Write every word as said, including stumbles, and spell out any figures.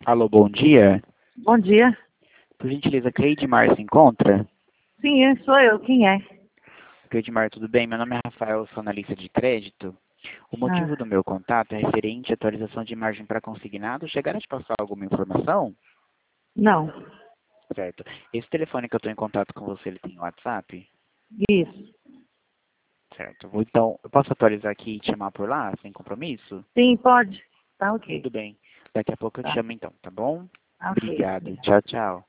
Alô, bom dia. Bom dia. Por gentileza, Cleidmar se encontra? Sim, é, sou eu. Quem é? Cleidmar, tudo bem? Meu nome é Rafael, sou analista de crédito. O motivo Ah, do meu contato é referente à atualização de margem para consignado. Chegaram a te passar alguma informação? não. Certo. Esse telefone que eu estou em contato com você, ele tem WhatsApp? Isso. Certo. Vou, então, eu posso atualizar aqui e te chamar por lá, sem compromisso? Sim, pode. Tá ok. Tudo bem. Daqui a pouco eu te Tá. chamo então, tá bom? Tá ok. Obrigado. Tchau, tchau.